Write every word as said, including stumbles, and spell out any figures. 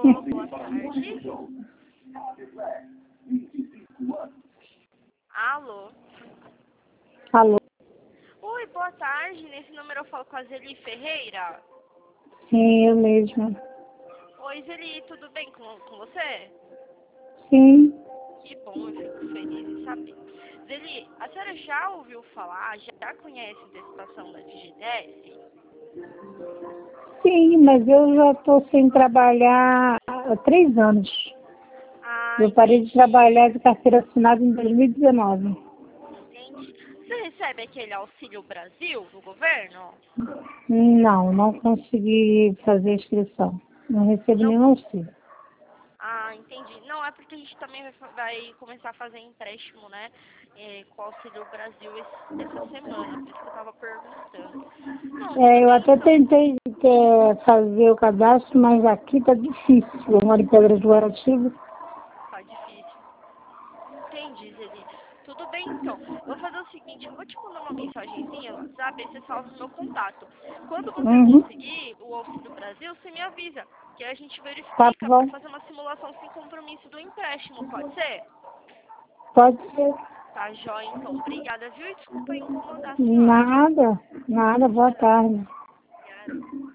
Alô, boa tarde. Alô. Alô? Oi, boa tarde. Nesse número eu falo com a Zeli Ferreira. Sim, eu mesma. Oi, Zeli, tudo bem com, com você? Sim, Que bom, eu fico feliz em saber. Zeli, a senhora já ouviu falar, já conhece a estação da Digidesce? sim, mas eu já estou sem trabalhar há três anos. Ah, Eu parei de entendi, trabalhar de carteira assinada em dois mil e dezenove. entendi. Você recebe aquele Auxílio Brasil do governo? Não, não consegui fazer a inscrição. Não recebo Não. nenhum auxílio. Ah, entendi. Não, é porque a gente também vai, fa- vai começar a fazer empréstimo, né? É, com o Auxílio Brasil esse- essa semana, por isso que eu tava perguntando. Não, tudo É, eu bem até então. tentei é, fazer o cadastro, mas aqui tá difícil. Eu moro em Pedra de Guaratiba. Tá difícil. Entendi, Zeli. Tudo bem então. Eu vou fazer o seguinte, eu vou te mandar uma mensagenzinha no WhatsApp, aí você salva o meu contato. Quando você Uhum, conseguir o Auxílio Brasil, você me avisa, que aí a gente tá verifica para bom. fazer uma simulação sem compromisso do empréstimo, pode ser? Pode ser. Tá jóia, então. Obrigada, viu? E desculpa incomodar a senhora. Nada, nada. Boa tarde. Obrigada.